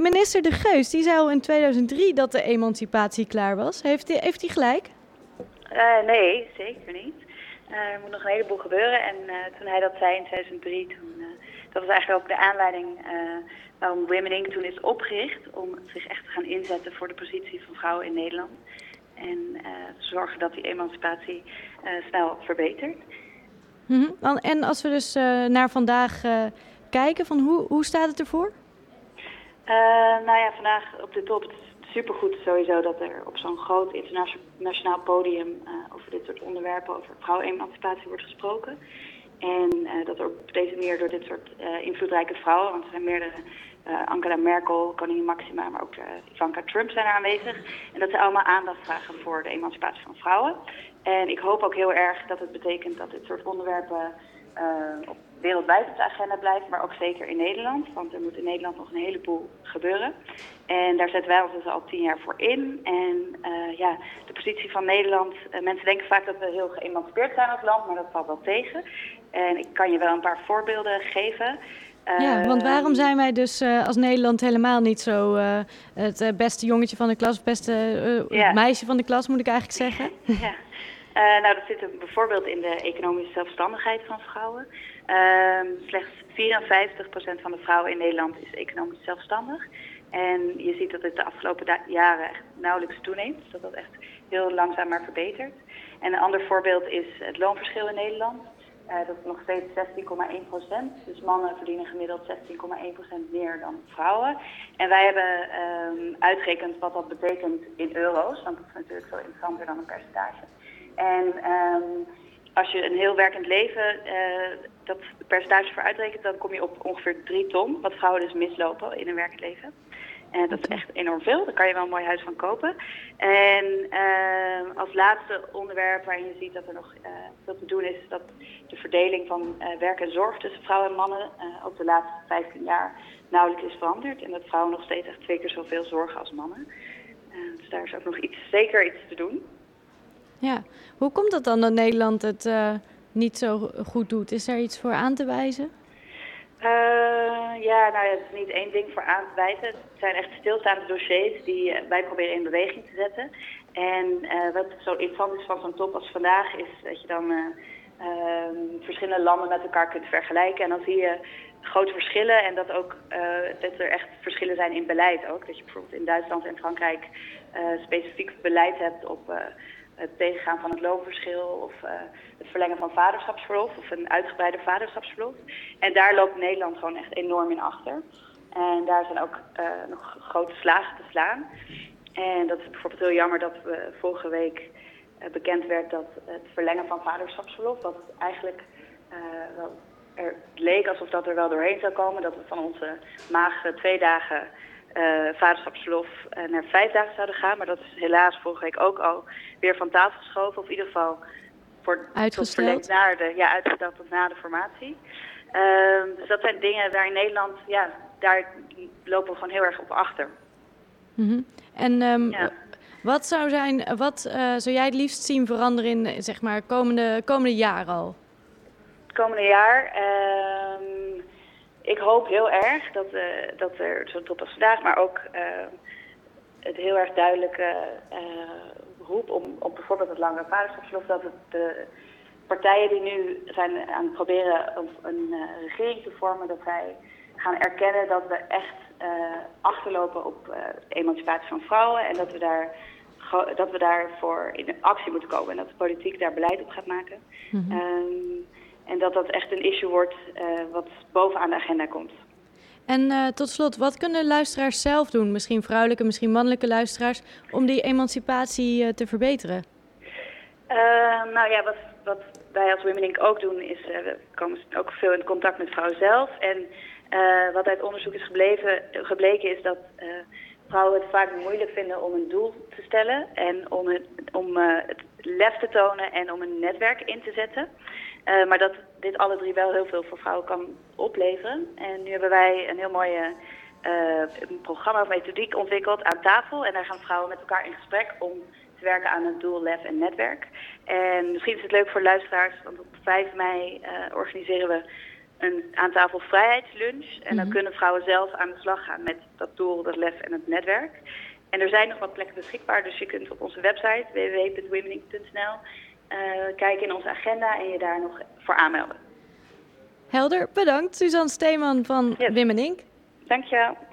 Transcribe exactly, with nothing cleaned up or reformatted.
minister De Geus, die zei al in tweeduizend drie dat de emancipatie klaar was. Heeft hij heeft hij gelijk? Uh, nee, zeker niet. Uh, er moet nog een heleboel gebeuren. En uh, toen hij dat zei in tweeduizend drie, toen, uh, dat was eigenlijk ook de aanleiding uh, waarom Women Inc toen is opgericht. Om zich echt te gaan inzetten voor de positie van vrouwen in Nederland. En uh, te zorgen dat die emancipatie uh, snel verbetert. Mm-hmm. En als we dus uh, naar vandaag uh, kijken, van hoe, hoe staat het ervoor? Uh, nou ja, vandaag op de top. Het is supergoed sowieso dat er op zo'n groot internationaal podium uh, over dit soort onderwerpen, over vrouwenemancipatie wordt gesproken. En uh, dat er op deze manier door dit soort uh, invloedrijke vrouwen, want er zijn meerdere, uh, Angela Merkel, koningin Maxima, maar ook uh, Ivanka Trump zijn er aanwezig. En dat ze allemaal aandacht vragen voor de emancipatie van vrouwen. En ik hoop ook heel erg dat het betekent dat dit soort onderwerpen uh, op wereldwijd op de agenda blijft, maar ook zeker in Nederland. Want er moet in Nederland nog een heleboel gebeuren. En daar zetten wij ons dus al tien jaar voor in. En uh, ja, de positie van Nederland, uh, mensen denken vaak dat we heel geëmancipeerd zijn als land, maar dat valt wel tegen. En ik kan je wel een paar voorbeelden geven. Uh, ja, want waarom zijn wij dus uh, als Nederland helemaal niet zo uh, het uh, beste jongetje van de klas, het beste uh, ja. meisje van de klas, moet ik eigenlijk zeggen? Ja. Uh, nou, dat zit er bijvoorbeeld in de economische zelfstandigheid van vrouwen. Uh, slechts vierenvijftig procent van de vrouwen in Nederland is economisch zelfstandig. En je ziet dat het de afgelopen da- jaren echt nauwelijks toeneemt. Dus dat dat echt heel langzaam maar verbetert. En een ander voorbeeld is het loonverschil in Nederland. Uh, dat is nog steeds zestien komma één procent. Dus mannen verdienen gemiddeld zestien komma één procent meer dan vrouwen. En wij hebben um, uitgerekend wat dat betekent in euro's. Want dat is natuurlijk veel interessanter dan een percentage. En um, als je een heel werkend leven uh, dat percentage voor uitrekent, dan kom je op ongeveer drie ton. Wat vrouwen dus mislopen in een werkend leven. En dat is echt enorm veel. Daar kan je wel een mooi huis van kopen. En uh, als laatste onderwerp waarin je ziet dat er nog uh, veel te doen is, is dat de verdeling van uh, werk en zorg tussen vrouwen en mannen uh, ook de laatste vijftien jaar nauwelijks is veranderd. En dat vrouwen nog steeds echt twee keer zoveel zorgen als mannen. Uh, dus daar is ook nog iets, zeker iets te doen. Ja, hoe komt het dan dat Nederland het uh, niet zo goed doet? Is er iets voor aan te wijzen? Uh, ja, nou ja, het is niet één ding voor aan te wijzen. Het zijn echt stilstaande dossiers die uh, wij proberen in beweging te zetten. En uh, wat zo interessant is van zo'n top als vandaag is dat je dan uh, uh, verschillende landen met elkaar kunt vergelijken. En dan zie je grote verschillen en dat ook uh, dat er echt verschillen zijn in beleid ook. Dat je bijvoorbeeld in Duitsland en Frankrijk uh, specifiek beleid hebt op uh, het tegengaan van het loonverschil of uh, het verlengen van vaderschapsverlof of een uitgebreide vaderschapsverlof. En daar loopt Nederland gewoon echt enorm in achter. En daar zijn ook uh, nog grote slagen te slaan. En dat is bijvoorbeeld heel jammer dat we vorige week uh, bekend werd dat het verlengen van vaderschapsverlof, wat eigenlijk uh, wel, er leek alsof dat er wel doorheen zou komen, dat we van onze magere twee dagen Uh, vaderschapsverlof uh, naar vijf dagen zouden gaan. Maar dat is helaas vorige week ook al weer van tafel geschoven. Of in ieder geval voor uitgesteld. Naar de, ja, uitgesteld tot na de formatie. Uh, dus dat zijn dingen waar in Nederland, ja, daar lopen we gewoon heel erg op achter. Mm-hmm. En um, ja. wat zou zijn, wat uh, zou jij het liefst zien veranderen in, zeg maar, komende, komende jaar al? Het komende jaar. Uh, Ik hoop heel erg dat, uh, dat er zo'n top als vandaag, maar ook uh, het heel erg duidelijke uh, roep om, om bijvoorbeeld het langere vaderschapsverlof, dat het de partijen die nu zijn aan het proberen om een uh, regering te vormen, dat zij gaan erkennen dat we echt uh, achterlopen op uh, de emancipatie van vrouwen en dat we daar dat we daarvoor in actie moeten komen en dat de politiek daar beleid op gaat maken. Mm-hmm. Um, En dat dat echt een issue wordt uh, wat bovenaan de agenda komt. En uh, tot slot, wat kunnen luisteraars zelf doen, misschien vrouwelijke, misschien mannelijke luisteraars, om die emancipatie uh, te verbeteren? Uh, nou ja, wat, wat wij als Women Inc ook doen, is uh, we komen ook veel in contact met vrouwen zelf. En uh, wat uit onderzoek is gebleven, gebleken is dat uh, vrouwen het vaak moeilijk vinden om een doel te stellen en om het, om, uh, het lef te tonen en om een netwerk in te zetten. Uh, maar dat dit alle drie wel heel veel voor vrouwen kan opleveren. En nu hebben wij een heel mooie uh, een programma of methodiek ontwikkeld aan tafel. En daar gaan vrouwen met elkaar in gesprek om te werken aan het doel, lef en netwerk. En misschien is het leuk voor luisteraars, want op vijf mei uh, organiseren we een aan tafel vrijheidslunch. En dan Mm-hmm. kunnen vrouwen zelf aan de slag gaan met dat doel, dat lef en het netwerk. En er zijn nog wat plekken beschikbaar, dus je kunt op onze website w w w punt womeninc punt n l uh, kijken in onze agenda en je daar nog voor aanmelden. Helder, bedankt. Suzanne Steeman van Yes. Women Inc. Dank je.